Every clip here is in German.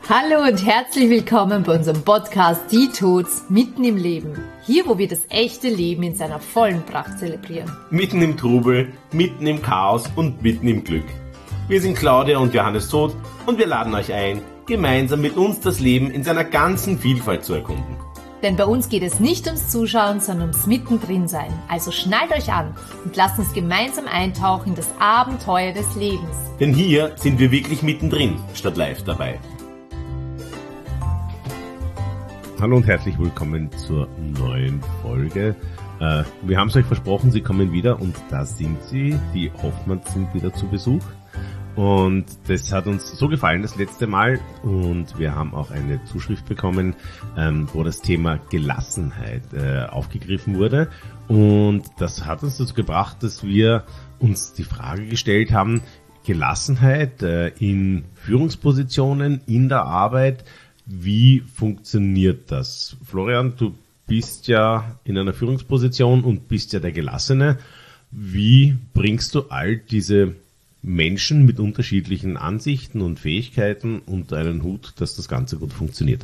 Hallo und herzlich willkommen bei unserem Podcast Die Tots mitten im Leben. Hier, wo wir das echte Leben in seiner vollen Pracht zelebrieren. Mitten im Trubel, mitten im Chaos und mitten im Glück. Wir sind Claudia und Johannes Todt und wir laden euch ein, gemeinsam mit uns das Leben in seiner ganzen Vielfalt zu erkunden. Denn bei uns geht es nicht ums Zuschauen, sondern ums Mittendrin-Sein. Also schnallt euch an und lasst uns gemeinsam eintauchen in das Abenteuer des Lebens. Denn hier sind wir wirklich mittendrin, statt live dabei. Hallo und herzlich willkommen zur neuen Folge. Wir haben es euch versprochen, sie kommen wieder und da sind sie. Die Hoffmanns sind wieder zu Besuch. Und das hat uns so gefallen das letzte Mal und wir haben auch eine Zuschrift bekommen, wo das Thema Gelassenheit aufgegriffen wurde. Und das hat uns dazu gebracht, dass wir uns die Frage gestellt haben, Gelassenheit in Führungspositionen, in der Arbeit, wie funktioniert das? Florian, du bist ja in einer Führungsposition und bist ja der Gelassene. Wie bringst du all diese Menschen mit unterschiedlichen Ansichten und Fähigkeiten unter einen Hut, dass das Ganze gut funktioniert?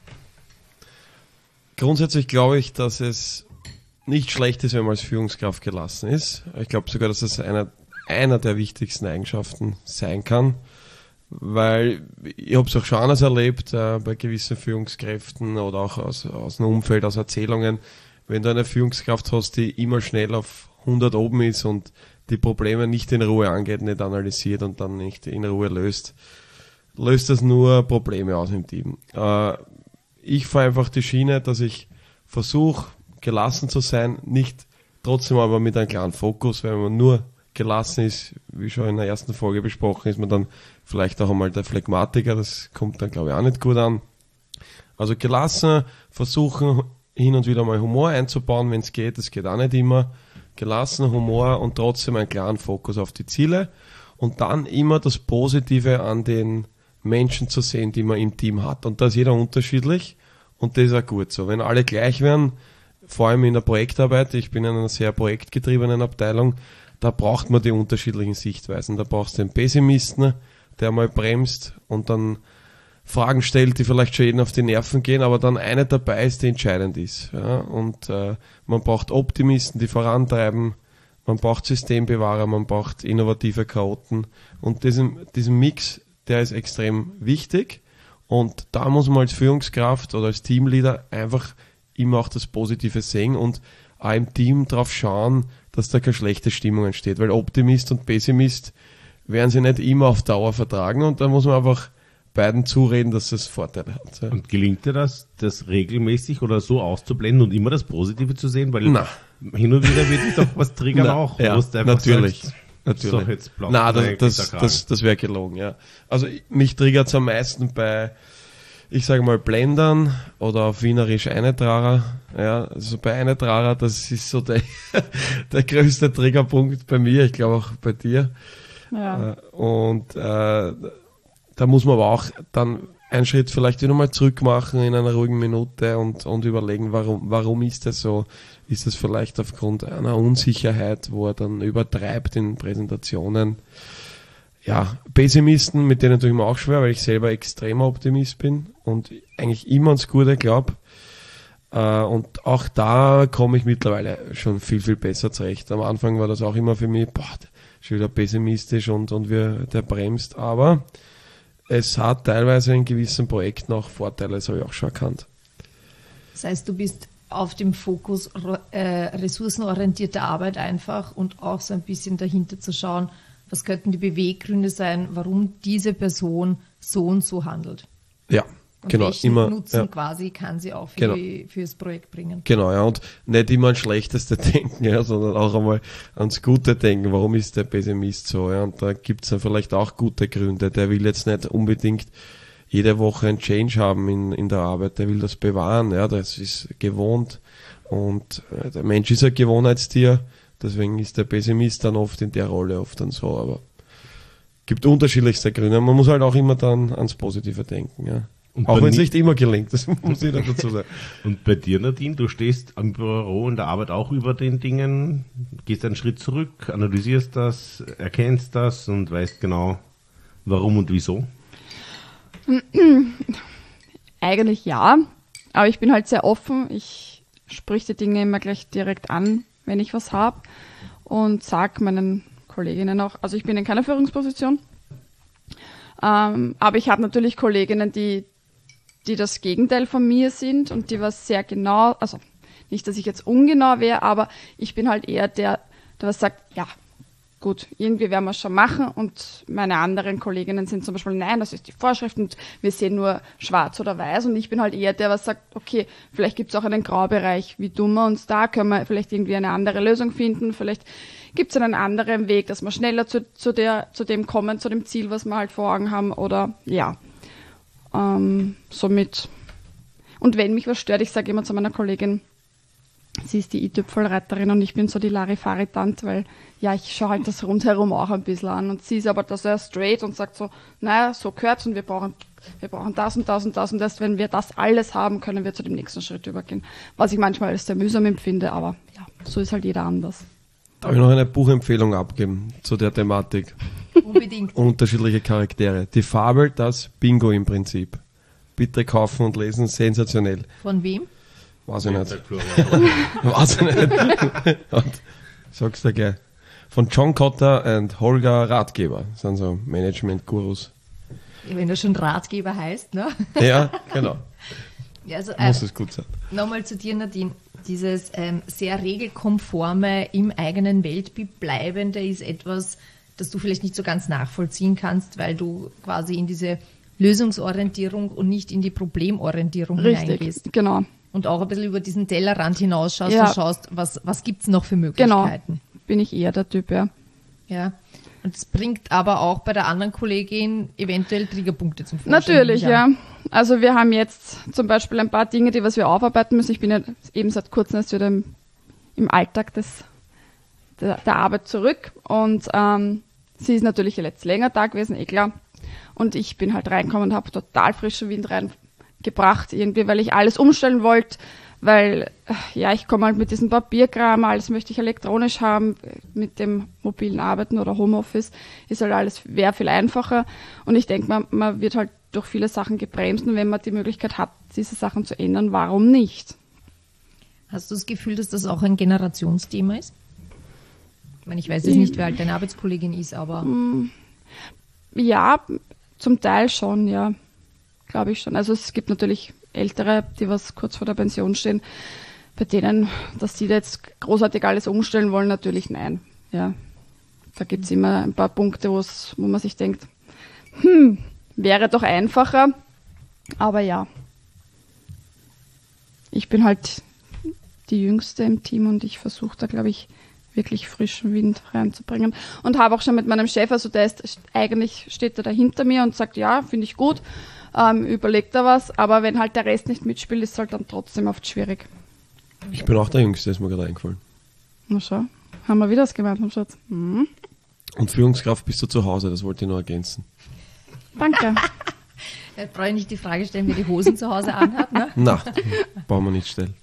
Grundsätzlich glaube ich, dass es nicht schlecht ist, wenn man als Führungskraft gelassen ist. Ich glaube sogar, dass es einer der wichtigsten Eigenschaften sein kann, weil ich habe es auch schon anders erlebt bei gewissen Führungskräften oder auch aus einem Umfeld, aus Erzählungen, wenn du eine Führungskraft hast, die immer schnell auf 100 oben ist und die Probleme nicht in Ruhe angeht, nicht analysiert und dann nicht in Ruhe löst das nur Probleme aus im Team. Ich fahre einfach die Schiene, dass ich versuche, gelassen zu sein, nicht trotzdem aber mit einem klaren Fokus. Wenn man nur gelassen ist, wie schon in der ersten Folge besprochen, ist man dann vielleicht auch einmal der Phlegmatiker, das kommt dann glaube ich auch nicht gut an. Also gelassen, versuchen hin und wieder mal Humor einzubauen, wenn es geht, das geht auch nicht immer. Gelassener Humor und trotzdem einen klaren Fokus auf die Ziele und dann immer das Positive an den Menschen zu sehen, die man im Team hat. Und da ist jeder unterschiedlich und das ist auch gut so. Wenn alle gleich wären, vor allem in der Projektarbeit, ich bin in einer sehr projektgetriebenen Abteilung, da braucht man die unterschiedlichen Sichtweisen. Da brauchst du den Pessimisten, der mal bremst und dann Fragen stellt, die vielleicht schon jeden auf die Nerven gehen, aber dann eine dabei ist, die entscheidend ist. Ja? Und man braucht Optimisten, die vorantreiben, man braucht Systembewahrer, man braucht innovative Chaoten. Und diesen Mix, der ist extrem wichtig. Und da muss man als Führungskraft oder als Teamleader einfach immer auch das Positive sehen und auch im Team drauf schauen, dass da keine schlechte Stimmung entsteht. Weil Optimist und Pessimist werden sie nicht immer auf Dauer vertragen und da muss man einfach beiden zureden, dass es Vorteile hat. Ja. Und gelingt dir das regelmäßig oder so auszublenden und immer das Positive zu sehen? Weil hin und wieder wird dich doch was triggern auch. Ja, natürlich. So, jetzt das wäre gelogen, ja. Also mich triggert es am meisten bei, ich sage mal, Blendern oder auf Wienerisch Einetrarer. Ja, also bei Einetrarer, das ist so der größte Triggerpunkt bei mir, ich glaube auch bei dir. Ja. Und da muss man aber auch dann einen Schritt vielleicht wieder mal zurück machen in einer ruhigen Minute und überlegen, warum ist das so? Ist das vielleicht aufgrund einer Unsicherheit, wo er dann übertreibt in Präsentationen? Ja, Pessimisten, mit denen tue ich mir auch schwer, weil ich selber extremer Optimist bin und eigentlich immer ans Gute glaube. Und auch da komme ich mittlerweile schon viel, viel besser zurecht. Am Anfang war das auch immer für mich, schon wieder pessimistisch und der bremst, aber es hat teilweise in gewissen Projekten auch Vorteile, das habe ich auch schon erkannt. Das heißt, du bist auf dem Fokus ressourcenorientierte Arbeit einfach und auch so ein bisschen dahinter zu schauen, was könnten die Beweggründe sein, warum diese Person so und so handelt. Ja, und genau. Welchen Nutzen quasi kann sie auch für das Projekt bringen. Genau, ja, und nicht immer ans Schlechteste denken, ja, sondern auch einmal ans Gute denken. Warum ist der Pessimist so? Ja? Und da gibt es dann vielleicht auch gute Gründe. Der will jetzt nicht unbedingt jede Woche ein Change haben in der Arbeit. Der will das bewahren. Ja, das ist gewohnt. Und der Mensch ist ein Gewohnheitstier. Deswegen ist der Pessimist dann oft in der Rolle oft dann so. Aber gibt unterschiedlichste Gründe. Man muss halt auch immer dann ans Positive denken. Ja. Auch wenn es nicht immer gelingt, das muss ich dazu sagen. Und bei dir, Nadine, du stehst am Büro in der Arbeit auch über den Dingen, gehst einen Schritt zurück, analysierst das, erkennst das und weißt genau, warum und wieso? Eigentlich ja, aber ich bin halt sehr offen. Ich sprich die Dinge immer gleich direkt an, wenn ich was habe und sage meinen Kolleginnen auch, also ich bin in keiner Führungsposition, aber ich habe natürlich Kolleginnen, die das Gegenteil von mir sind und die was sehr genau, also nicht, dass ich jetzt ungenau wäre, aber ich bin halt eher der was sagt, ja, gut, irgendwie werden wir es schon machen und meine anderen Kolleginnen sind zum Beispiel, nein, das ist die Vorschrift und wir sehen nur schwarz oder weiß und ich bin halt eher der, was sagt, okay, vielleicht gibt es auch einen Graubereich, wie tun wir uns da, können wir vielleicht irgendwie eine andere Lösung finden, vielleicht gibt es einen anderen Weg, dass wir schneller zu dem kommen, zu dem Ziel, was wir halt vor Augen haben oder ja, somit. Und wenn mich was stört, ich sage immer zu meiner Kollegin, sie ist die i-Tüpfelreiterin und ich bin so die Larifari-Tante, weil ja, ich schaue halt das rundherum auch ein bisschen an und sie ist aber da sehr straight und sagt so, naja, so gehört's und wir brauchen das und das und das und erst wenn wir das alles haben, können wir zu dem nächsten Schritt übergehen. Was ich manchmal als sehr mühsam empfinde, aber ja, so ist halt jeder anders. Darf ich noch eine Buchempfehlung abgeben zu der Thematik? Unbedingt. Unterschiedliche Charaktere. Die Fabel, das Bingo im Prinzip. Bitte kaufen und lesen, sensationell. Von wem? Weiß ich nicht. Weiß ich nicht. Und sag's dir gleich. Von John Cotter und Holger Ratgeber. Das sind so Management-Gurus. Ja, wenn er schon Ratgeber heißt, ne? Ja, genau. Ja, also, muss es gut sein. Nochmal zu dir, Nadine. Dieses sehr regelkonforme, im eigenen Weltbild bleibende ist etwas, das du vielleicht nicht so ganz nachvollziehen kannst, weil du quasi in diese Lösungsorientierung und nicht in die Problemorientierung hineingehst. Genau. Und auch ein bisschen über diesen Tellerrand hinausschaust Ja. und schaust, was gibt es noch für Möglichkeiten. Genau, bin ich eher der Typ, ja. Ja. Und es bringt aber auch bei der anderen Kollegin eventuell Triggerpunkte zum Vorschein. Natürlich, ja. Also wir haben jetzt zum Beispiel ein paar Dinge, was wir aufarbeiten müssen. Ich bin ja eben seit kurzem erst wieder im Alltag der Arbeit zurück und sie ist natürlich jetzt länger da gewesen, klar. Und ich bin halt reingekommen und habe total frischen Wind reingebracht, irgendwie, weil ich alles umstellen wollte, weil, ja, ich komme halt mit diesem Papierkram, alles möchte ich elektronisch haben, mit dem mobilen Arbeiten oder Homeoffice ist halt alles, wäre viel einfacher und ich denke, man wird halt durch viele Sachen gebremst und wenn man die Möglichkeit hat, diese Sachen zu ändern, warum nicht? Hast du das Gefühl, dass das auch ein Generationsthema ist? Ich meine, ich weiß jetzt nicht, wer halt deine Arbeitskollegin ist, aber... Ja, zum Teil schon, ja, glaube ich schon. Also es gibt natürlich Ältere, die was kurz vor der Pension stehen, bei denen, dass sie da jetzt großartig alles umstellen wollen, natürlich nein. Ja, da gibt es immer ein paar Punkte, wo man sich denkt, wäre doch einfacher, aber ja. Ich bin halt die Jüngste im Team und ich versuche da, glaube ich, wirklich frischen Wind reinzubringen. Und habe auch schon mit meinem Chef, also der steht er da hinter mir und sagt, ja, finde ich gut, überlegt er was, aber wenn halt der Rest nicht mitspielt, ist es halt dann trotzdem oft schwierig. Ich bin auch der Jüngste, ist mir gerade eingefallen. Na schau, haben wir wieder das gemeinsam, Schatz. Mhm. Und Führungskraft bist du zu Hause, das wollte ich nur ergänzen. Danke. Jetzt brauche ich nicht die Frage stellen, wer die Hosen zu Hause anhat, ne? Na, brauchen wir nicht stellen.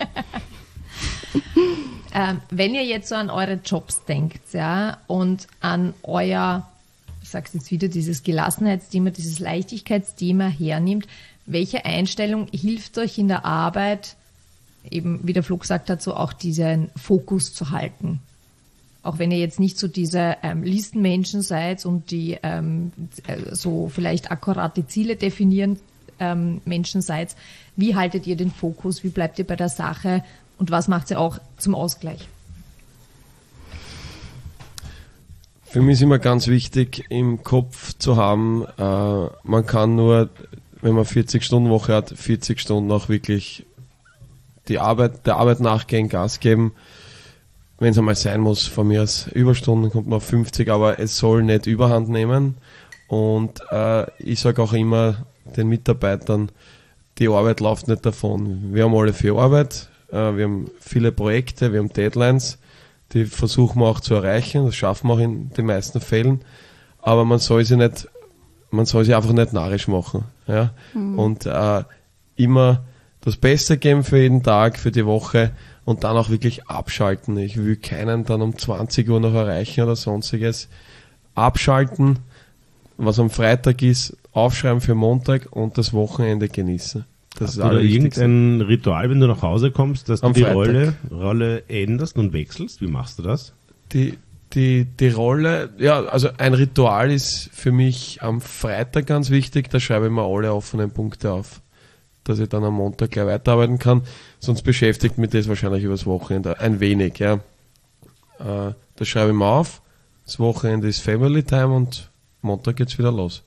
Wenn ihr jetzt so an eure Jobs denkt, ja, und an euer, ich sag's jetzt wieder, dieses Gelassenheitsthema, dieses Leichtigkeitsthema hernimmt, welche Einstellung hilft euch in der Arbeit, eben wie der Flo gesagt hat, so auch diesen Fokus zu halten? Auch wenn ihr jetzt nicht so diese Listenmenschen seid und die so vielleicht akkurat die Ziele definieren Menschen seid, wie haltet ihr den Fokus, wie bleibt ihr bei der Sache und was macht ihr auch zum Ausgleich? Für mich ist immer ganz wichtig, im Kopf zu haben, man kann nur, wenn man 40-Stunden-Woche hat, 40 Stunden auch wirklich der Arbeit nachgehen, Gas geben. Wenn es einmal sein muss, von mir aus Überstunden, kommt man auf 50, aber es soll nicht Überhand nehmen. Und ich sage auch immer den Mitarbeitern, die Arbeit läuft nicht davon. Wir haben alle viel Arbeit, wir haben viele Projekte, wir haben Deadlines, die versuchen wir auch zu erreichen, das schaffen wir auch in den meisten Fällen, aber man soll sie einfach nicht narrisch machen. Ja? Und immer das Beste geben für jeden Tag, für die Woche und dann auch wirklich abschalten. Ich will keinen dann um 20 Uhr noch erreichen oder sonstiges. Abschalten, was am Freitag ist, aufschreiben für Montag und das Wochenende genießen. Das ist oder irgendein Ritual, wenn du nach Hause kommst, dass du die Rolle änderst und wechselst? Wie machst du das? Die Rolle, ja, also ein Ritual ist für mich am Freitag ganz wichtig, da schreibe ich mir alle offenen Punkte auf, dass ich dann am Montag gleich weiterarbeiten kann, sonst beschäftigt mich das wahrscheinlich übers Wochenende ein wenig, ja. Das schreibe ich mir auf, das Wochenende ist Family Time und Montag geht's wieder los.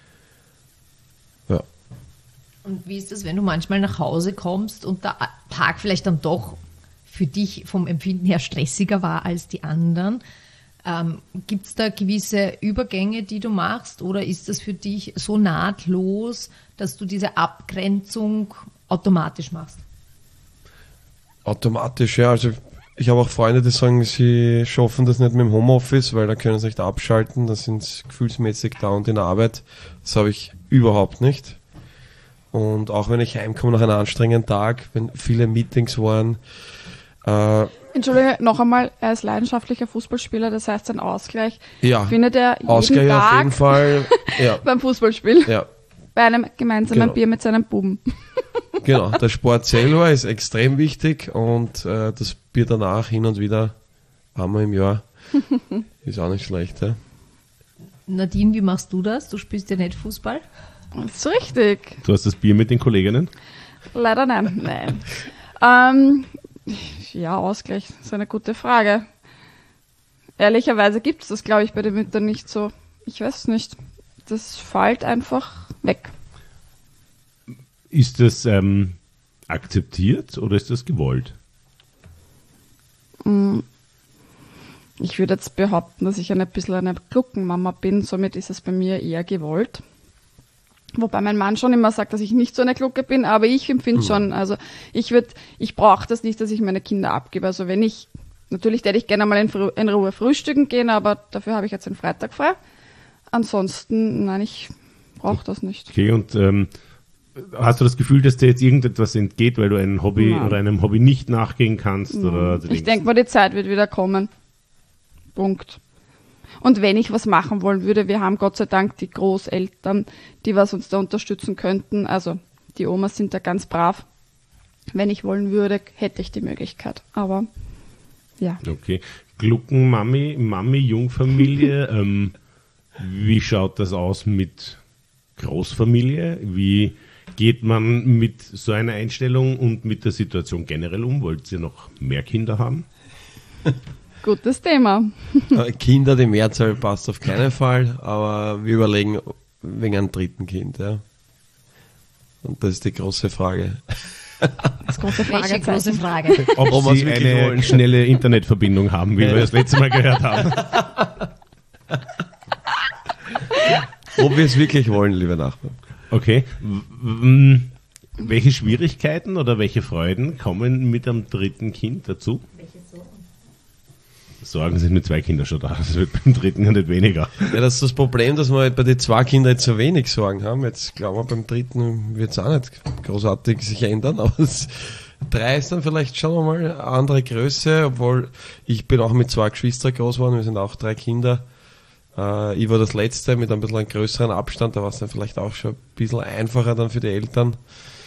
Ja. Und wie ist das, wenn du manchmal nach Hause kommst und der Tag vielleicht dann doch für dich vom Empfinden her stressiger war als die anderen? Gibt es da gewisse Übergänge, die du machst, oder ist das für dich so nahtlos, dass du diese Abgrenzung automatisch machst? Automatisch, ja. Also ich habe auch Freunde, die sagen, sie schaffen das nicht mit dem Homeoffice, weil da können sie nicht abschalten, da sind sie gefühlsmäßig da und in der Arbeit. Das habe ich überhaupt nicht. Und auch wenn ich heimkomme nach einem anstrengenden Tag, wenn viele Meetings waren. Entschuldige, noch einmal, er ist leidenschaftlicher Fußballspieler, das heißt, ein Ausgleich findet er jeden Ausgleich Tag auf jeden Fall, ja. beim Fußballspiel. Ja. Bei einem gemeinsamen Bier mit seinem Buben. Genau, der Sport selber ist extrem wichtig und das Bier danach hin und wieder einmal im Jahr ist auch nicht schlecht. Ja. Nadine, wie machst du das? Du spielst ja nicht Fußball. Das ist richtig. Du hast das Bier mit den Kolleginnen? Leider nein. Ja, Ausgleich ist eine gute Frage. Ehrlicherweise gibt es das, glaube ich, bei den Müttern nicht so. Ich weiß es nicht. Das fällt einfach weg. Ist das akzeptiert oder ist das gewollt? Ich würde jetzt behaupten, dass ich ein bisschen eine Gluckenmama bin, somit ist es bei mir eher gewollt. Wobei mein Mann schon immer sagt, dass ich nicht so eine Glucke bin, aber ich empfinde schon, also ich brauche das nicht, dass ich meine Kinder abgebe. Also natürlich hätte ich gerne mal in Ruhe frühstücken gehen, aber dafür habe ich jetzt den Freitag frei. Ansonsten, nein, ich brauche das nicht. Okay, und hast du das Gefühl, dass dir jetzt irgendetwas entgeht, weil du ein Hobby oder einem Hobby nicht nachgehen kannst? Oder ich denke mal, die Zeit wird wieder kommen. Punkt. Und wenn ich was machen wollen würde, wir haben Gott sei Dank die Großeltern, die was uns da unterstützen könnten. Also die Omas sind da ganz brav. Wenn ich wollen würde, hätte ich die Möglichkeit. Aber ja. Okay. Gluckenmami, Jungfamilie. Wie schaut das aus mit Großfamilie? Wie geht man mit so einer Einstellung und mit der Situation generell um? Wollt ihr noch mehr Kinder haben? Gutes Thema. Kinder, die Mehrzahl passt auf keinen Fall, aber wir überlegen wegen einem dritten Kind. Ja. Und das ist die große Frage. Das große Welche große Frage? Ob sie eine schnelle Internetverbindung haben, wie wir das letzte Mal gehört haben. Ob wir es wirklich wollen, liebe Nachbarn. Okay. Welche Schwierigkeiten oder welche Freuden kommen mit einem dritten Kind dazu? Sorgen sind mit 2 Kindern schon da. Das wird beim dritten ja nicht weniger. Ja, das ist das Problem, dass wir halt bei den 2 Kindern jetzt so wenig Sorgen haben. Jetzt glauben wir, beim dritten wird es auch nicht großartig sich ändern. Aber 3 ist dann vielleicht schon einmal eine andere Größe, obwohl ich bin auch mit 2 Geschwistern groß geworden. Wir sind auch 3 Kinder. Ich war das Letzte mit ein bisschen einem größeren Abstand. Da war es dann vielleicht auch schon ein bisschen einfacher dann für die Eltern.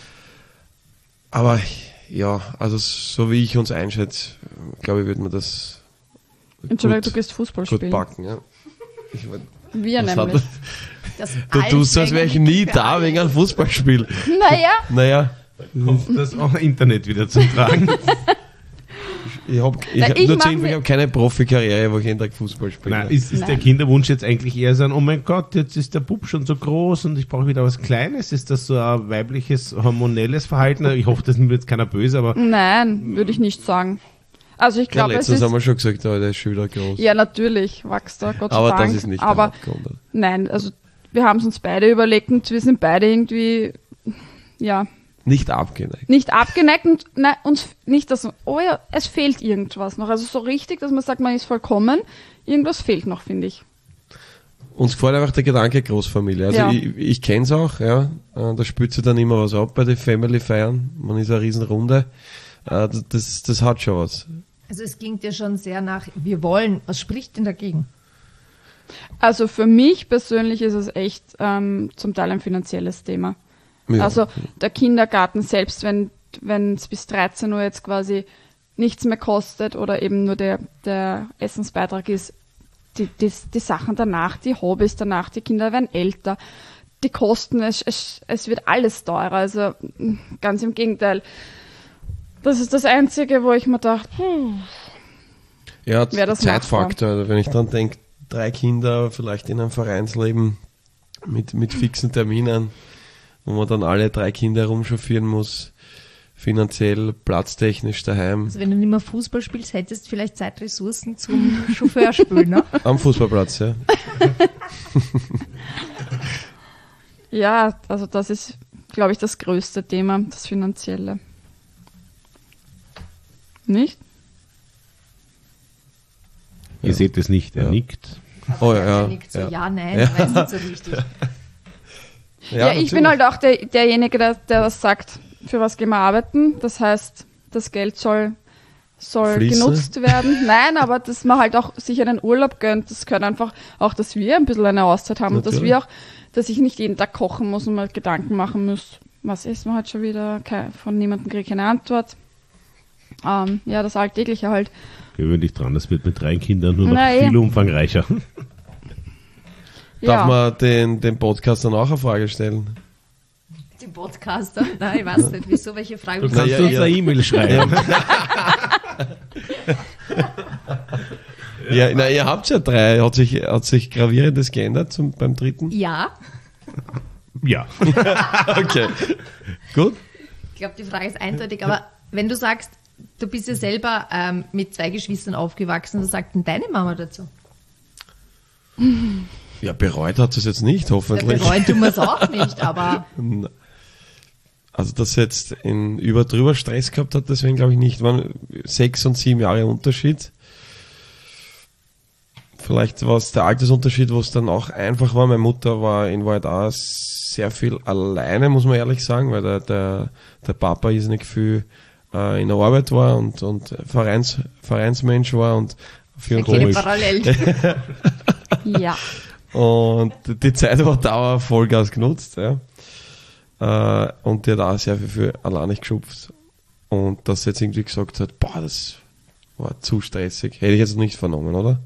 Aber ja, also so wie ich uns einschätze, glaube ich, wird man das Entschuldigung, du gehst Fußball gut spielen. backen, ja. Wir nämlich. Du tust, als wäre ich nie da wegen einem Fußballspiel. Naja. Da kommt das auch Internet wieder zum Tragen. Ich habe keine Profikarriere, wo ich jeden Tag Fußball spiele. Nein, ist der Kinderwunsch jetzt eigentlich eher so ein, oh mein Gott, jetzt ist der Bub schon so groß und ich brauche wieder was Kleines? Ist das so ein weibliches, hormonelles Verhalten? Ich hoffe, das nimmt jetzt keiner böse, aber... Nein, würde ich nicht sagen. Also ich glaube, letztens haben wir schon gesagt, der ist schon wieder groß. Ja, natürlich, wächst da, Gott sei aber Dank. Das ist nicht aber der Hauptgrund. Nein, also wir haben es uns beide überlegt und wir sind beide irgendwie, ja... Nicht abgeneigt. Nicht abgeneigt und uns nicht, dass, es fehlt irgendwas noch. Also so richtig, dass man sagt, man ist vollkommen, irgendwas fehlt noch, finde ich. Uns gefällt einfach der Gedanke Großfamilie. Also ja. Ich kenne es auch, ja. Da spürt sich dann immer was ab bei den Family-Feiern. Man ist eine Riesenrunde. Das hat schon was. Also es klingt ja schon sehr nach, wir wollen. Was spricht denn dagegen? Also für mich persönlich ist es echt zum Teil ein finanzielles Thema. Ja. Also der Kindergarten, selbst wenn es bis 13 Uhr jetzt quasi nichts mehr kostet oder eben nur der Essensbeitrag ist, die Sachen danach, die Hobbys danach, die Kinder werden älter, die Kosten, es wird alles teurer. Also ganz im Gegenteil. Das ist das Einzige, wo ich mir dachte, Ja, Wer das Zeitfaktor. Also wenn ich dann denke, 3 Kinder vielleicht in einem Vereinsleben mit fixen Terminen, wo man dann alle 3 Kinder herumchauffieren muss, finanziell, platztechnisch daheim. Also wenn du nicht mehr Fußball spielst, hättest du vielleicht Zeitressourcen zum Chauffeurspielen, ne? Am Fußballplatz, ja. ja, also das ist, glaube ich, das größte Thema, das Finanzielle. Nicht? Ihr seht es nicht, er Ja. nickt. Oh Er ja. nickt so, ja. ja, nein, weiß nicht so richtig. Ja, ich bin halt auch derjenige, der das sagt, für was gehen wir arbeiten. Das heißt, das Geld soll Fließen. genutzt werden. Nein, aber dass man halt auch sich einen Urlaub gönnt, das gehört einfach auch, dass wir ein bisschen eine Auszeit haben und Natürlich. dass ich nicht jeden Tag kochen muss und mal Gedanken machen muss, was essen wir heute schon wieder, von niemandem kriege ich eine Antwort. Ja, das Alltägliche halt. Gewöhn dich dran, das wird mit 3 Kindern nur noch Nein. viel umfangreicher. Darf Ja. man den Podcast dann auch eine Frage stellen? Die Podcaster? Nein, ich weiß nicht, wieso, welche Frage. Du Na, kannst ja, uns ja. eine E-Mail schreiben. Ja, na, ihr habt ja 3. Hat sich Gravierendes geändert beim 3.? Ja, Ja. Okay. Gut. ich glaube, die Frage ist eindeutig, aber wenn du sagst, du bist ja selber mit 2 Geschwistern aufgewachsen, was sagt denn deine Mama dazu? Ja, bereut hat es jetzt nicht, Ja, hoffentlich. bereuen tun wir es auch nicht, aber Also, dass sie jetzt drüber Stress gehabt hat, deswegen glaube ich nicht. Waren 6 und 7 Jahre Unterschied. Vielleicht war es der Altersunterschied, wo es dann auch einfach war. Meine Mutter war in Wahrheit auch sehr viel alleine, muss man ehrlich sagen, weil der Papa ist nicht viel in der Arbeit war und Vereinsmensch war und für und keine komisch. Parallelen. Ja. Und die Zeit war Dauer Vollgas genutzt, ja. Und die hat auch sehr viel alleine geschupft. Und dass sie jetzt irgendwie gesagt hat, boah, das war zu stressig. Hätte ich jetzt nicht vernommen, oder?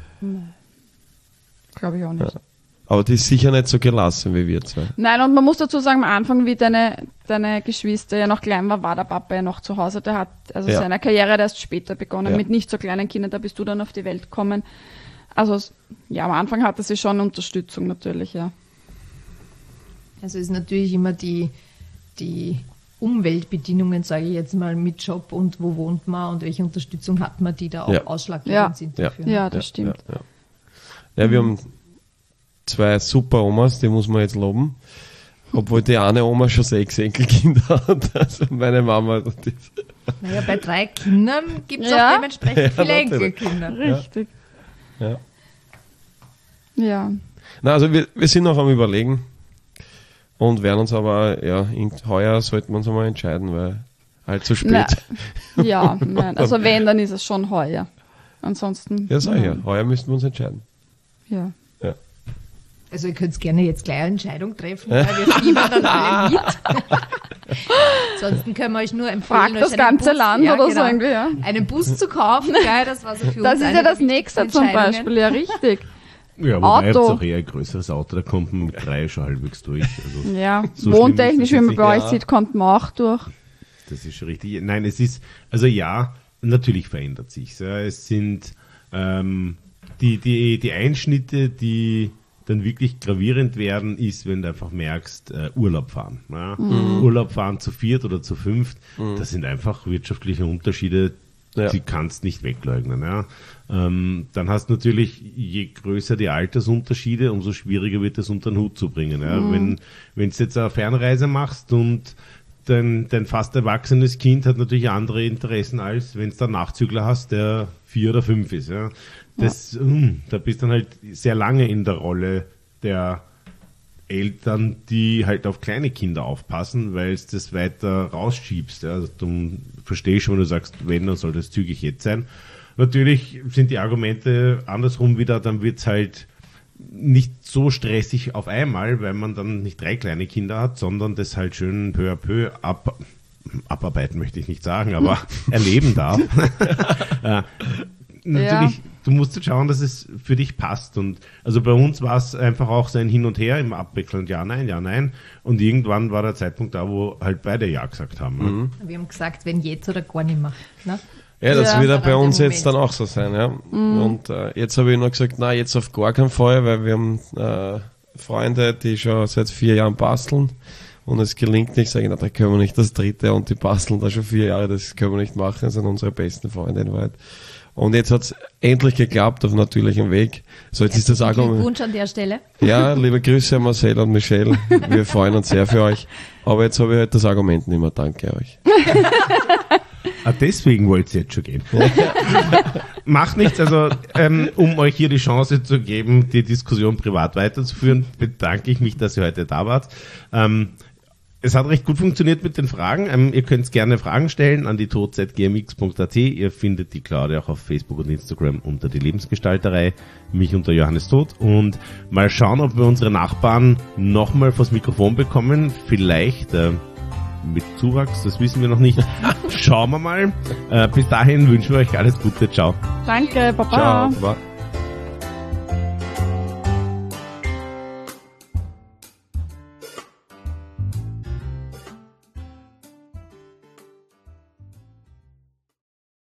Glaube ich auch nicht. Ja. Aber die ist sicher nicht so gelassen wie wir zwei. Nein, und man muss dazu sagen, am Anfang, wie deine Geschwister ja noch klein war der Papa ja noch zu Hause. Der hat Ja. seine Karriere hat erst später begonnen, Ja. mit nicht so kleinen Kindern, da bist du dann auf die Welt gekommen. Also, ja, am Anfang hatte sie schon Unterstützung natürlich, ja. Also ist natürlich immer die Umweltbedingungen, sage ich jetzt mal, mit Job und wo wohnt man und welche Unterstützung hat man, die da auch Ja. ausschlaggebend Ja. sind Ja. dafür. Ja, das stimmt. Ja, wir haben 2 super Omas, die muss man jetzt loben. Obwohl die eine Oma schon 6 Enkelkinder hat. Also meine Mama. Naja, bei 3 Kindern gibt es Ja. auch dementsprechend viele natürlich. Enkelkinder. Richtig. Ja. Ja. Na, also wir sind noch am Überlegen und werden uns aber, ja, heuer sollten wir uns einmal entscheiden, weil halt zu spät. Na, ja, nein. Also wenn, dann ist es schon heuer. Ansonsten. Ja, sag ich ja. Heuer müssten wir uns entscheiden. Ja. Ja. Also ihr könnt gerne jetzt gleich eine Entscheidung treffen, weil wir fiebern dann alle mit. Ansonsten können wir euch nur empfehlen, Fragt euch das einen ganze Bus, Land ja, oder so genau, irgendwie, ja. einen Bus zu kaufen. Geil, das war so für Das uns ist eine ja das der nächste wichtigsten zum Entscheidungen. Beispiel, ja, richtig. Ja, wobei ihr Auto. habt auch eher ein größeres Auto, da kommt man mit 3 schon halbwegs durch. Also, Ja, So wohntechnisch, wie schlimm ist man es bei nicht, euch ja. sieht, kommt man auch durch. das ist schon richtig. Nein, es ist, also ja, natürlich verändert sich. Ja. Es sind die Einschnitte, die dann wirklich gravierend werden, ist, wenn du einfach merkst, Urlaub fahren. Ja? Urlaub fahren zu 4 oder zu 5, das sind einfach wirtschaftliche Unterschiede, Ja. die kannst nicht wegleugnen. Ja? Dann hast du natürlich, je größer die Altersunterschiede, umso schwieriger wird es unter den Hut zu bringen. Ja? Wenn du jetzt eine Fernreise machst und dein fast erwachsenes Kind hat natürlich andere Interessen, als wenn du einen Nachzügler hast, der 4 oder 5 ist. Ja? Da bist du dann halt sehr lange in der Rolle der Eltern, die halt auf kleine Kinder aufpassen, weil es das weiter rausschiebst. Ja? Also du verstehst schon, wenn du sagst, wenn, dann soll das zügig jetzt sein. Natürlich sind die Argumente andersrum wieder, dann wird es halt nicht so stressig auf einmal, weil man dann nicht 3 kleine Kinder hat, sondern das halt schön peu à peu abarbeiten möchte ich nicht sagen, aber erleben darf. Natürlich, du musst jetzt schauen, dass es für dich passt. Und also bei uns war es einfach auch so ein Hin und Her im Abwechselnd, ja, nein. Und irgendwann war der Zeitpunkt da, wo halt beide ja gesagt haben. Mhm. Wir haben gesagt, wenn jetzt oder gar nicht mehr. Ne? Ja, das wird ja bei uns jetzt dann auch so sein, ja. Und jetzt habe ich noch gesagt, na, jetzt auf gar keinen Fall, weil wir haben Freunde, die schon seit 4 Jahren basteln und es gelingt nicht, sage ich, na, da können wir nicht das 3. und die basteln da schon 4 Jahre, das können wir nicht machen, das sind unsere besten Freunde in Wahrheit. Und jetzt hat es endlich geklappt auf natürlichem Weg. So, jetzt ist das Argument. Glückwunsch an der Stelle. Ja, liebe Grüße an Marcel und Michelle. Wir freuen uns sehr für euch. Aber jetzt habe ich halt das Argument nicht mehr. Danke euch. Deswegen wollt ihr jetzt schon gehen. Macht nichts, also um euch hier die Chance zu geben, die Diskussion privat weiterzuführen, bedanke ich mich, dass ihr heute da wart. Es hat recht gut funktioniert mit den Fragen. Ihr könnt gerne Fragen stellen an die tod@gmx.at. Ihr findet die Claudia auch auf Facebook und Instagram unter die Lebensgestalterei, mich unter Johannes Tod. Und mal schauen, ob wir unsere Nachbarn nochmal vors Mikrofon bekommen. Vielleicht mit Zuwachs, das wissen wir noch nicht. Schauen wir mal. Bis dahin wünschen wir euch alles Gute. Ciao. Danke, Papa. Ciao.